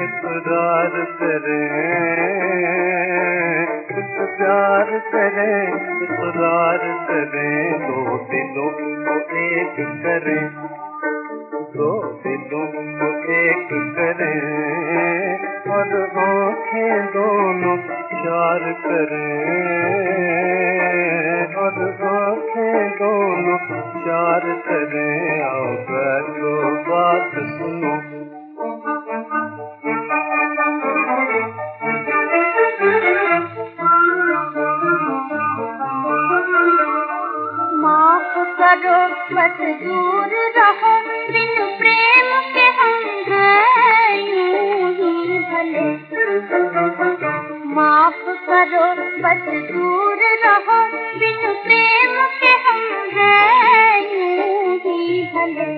इकरार करें, प्यार करें, इकरार करें, दो दिलों को एक करें, दो दिलों को एक करें, और आँखें दोनों चार करें, और आँखें दोनों चार करें। आओ बैठो बात सुनो, माफ करो बस दूर रहो, बिन प्रेम के हम हैं यूं ही भले। माफ करो बस दूर रहो, बिन प्रेम के हम हैं यूं ही भले।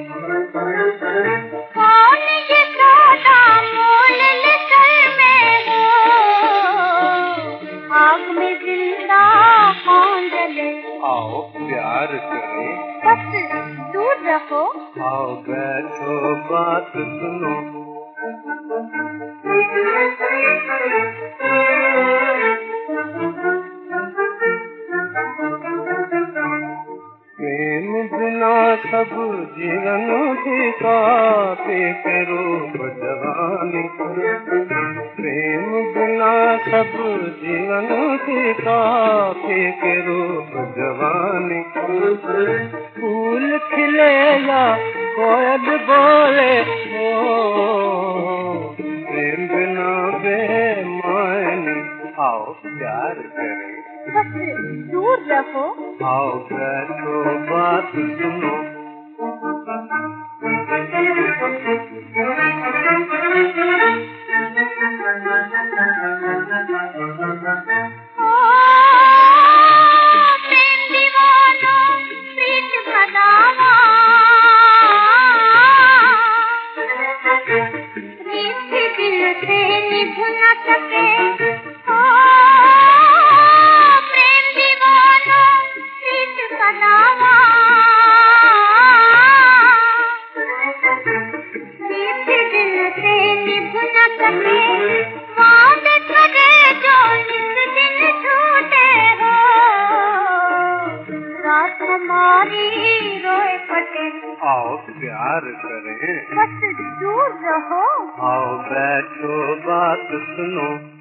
कौन ये सौदा मोल ले सर में हो, आग में जिंदा कौन जले। आओ प्यार करें, बस दूर रहो, आओ बैठो बात सुनो। प्रेम बिना सब जीवन फीका, के रूप जवानी। प्रेम बिना सब जीवन फीका, के रूप जवानी। फूल खिले या कोयल बोले हो, प्रेम बिना बेमानी। आओ प्यार करें, बस दूर रहो, आओ बैठो बात सुनो। प्रेम दीवानों प्रीत भगावा, प्रीत दिल से निभ न सके। प्रेम दीवानों प्रीत भगावा, प्रीत दिल से निभ न सके। वादे करे जो नित दिन झूठे हो, रात हमारी रोए कटे। आओ प्यार करें, बस दूर रहो, आओ बैठो बात सुनो।